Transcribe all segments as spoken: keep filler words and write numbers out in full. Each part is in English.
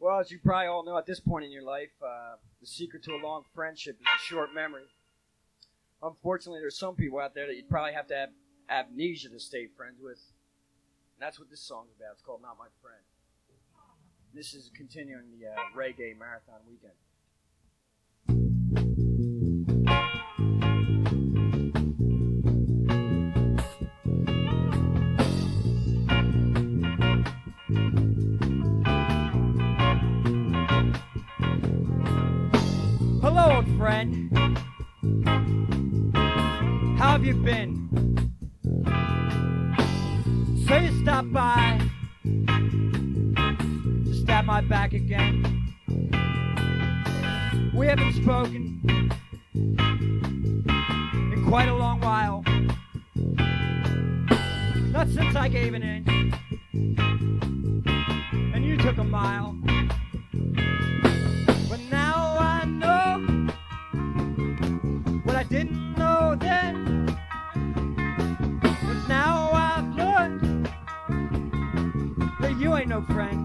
Well, as you probably all know at this point in your life, uh, the secret to a long friendship is a short memory. Unfortunately, there's some people out there that you'd probably have to have amnesia to stay friends with. And that's what this song's about. It's called Not My Friend. This is continuing the uh, reggae marathon weekend. Hello, old friend. How have you been? So you stopped by, to stab my back again. We haven't spoken in quite a long while. Not since I gave an inch and you took a mile. But now I know what I didn't know then. But now I've learned that you ain't no friend.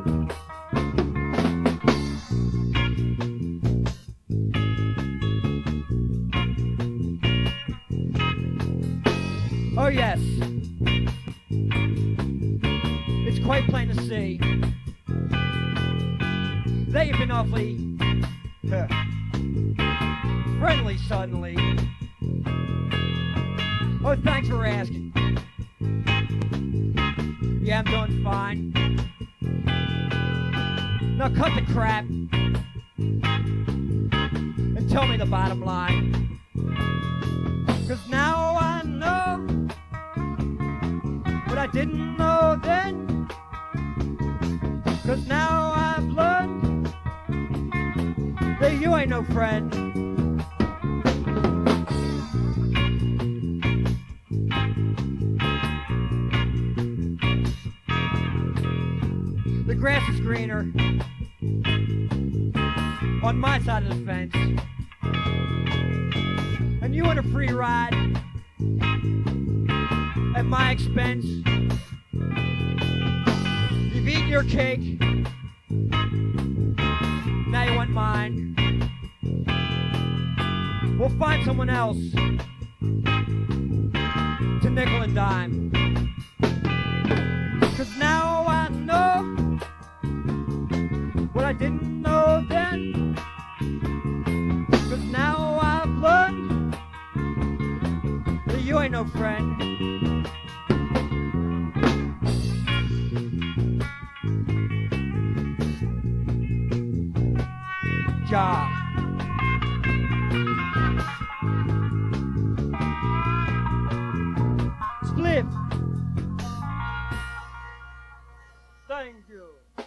Oh yes, it's quite plain to see that you've been awfully huh, friendly suddenly. Oh, thanks for asking. Yeah, I'm doing fine. Now cut the crap and tell me the bottom line. 'Cause now I know what I didn't know then. 'Cause now I've learned that you ain't no friend. The grass is greener on my side of the fence, and you want a free ride at my expense. You've eaten your cake, now you want mine. We'll find someone else to nickel and dime. 'Cause now I know what I didn't know then. 'Cause now I've learned that you ain't no friend. Ja. Split. Thank you.